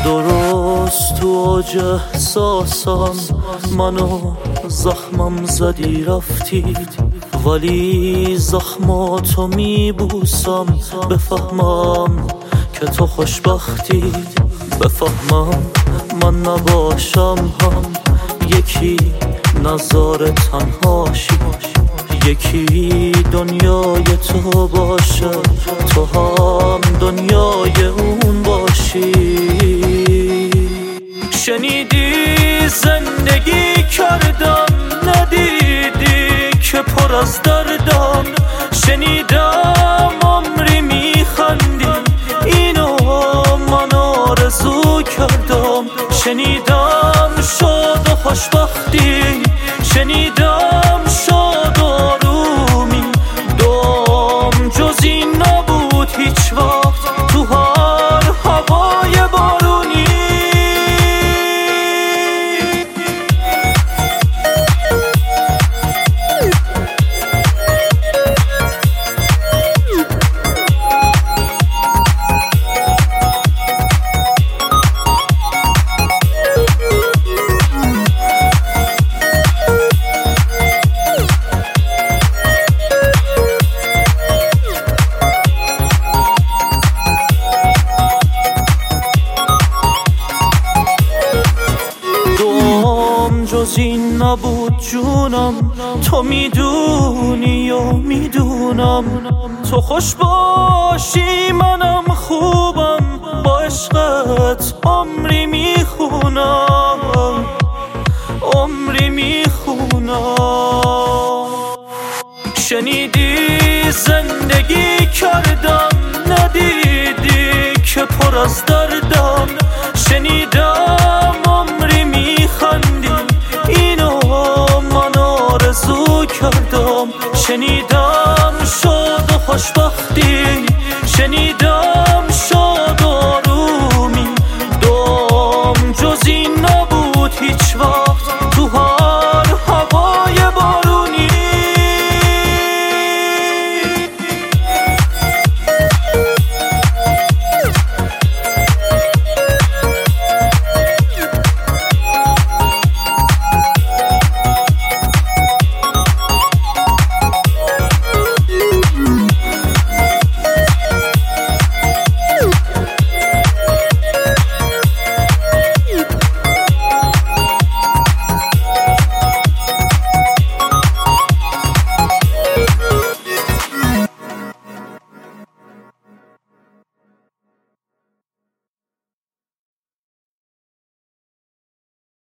درست تو اوج احساسم منو زخمم زدی رفتی، ولی زخماتو میبوسم بفهمم که تو خوشبختی، بفهمم من نباشم هم یکی نظاره تنهاشی، یکی دنیای تو باشه تو هم دنیای اون باشی. شنیدی زندگی کردم ندیدی که پر از دردم، شنیدم عمری میخندی اینو من آرزو کردم، شنیدم شاد و خوشبختی، شنیدم شاد و آرومی، دوم جز این نبود هیچ وقت تو هر هوای بارونی. جز این نبود جونم، تو میدونی و میدونم، تو خوش باشی منم خوبم، با عشقت عمری میخونم، عمری میخونم. شنیدی زندگی کردم ندیدی که پر از دردم، شنیدم عمری میخندی اینو من آرزو کردم، شنیدم شاد و خوشبختی، شنیدم شاد و آرومی، دوم جز این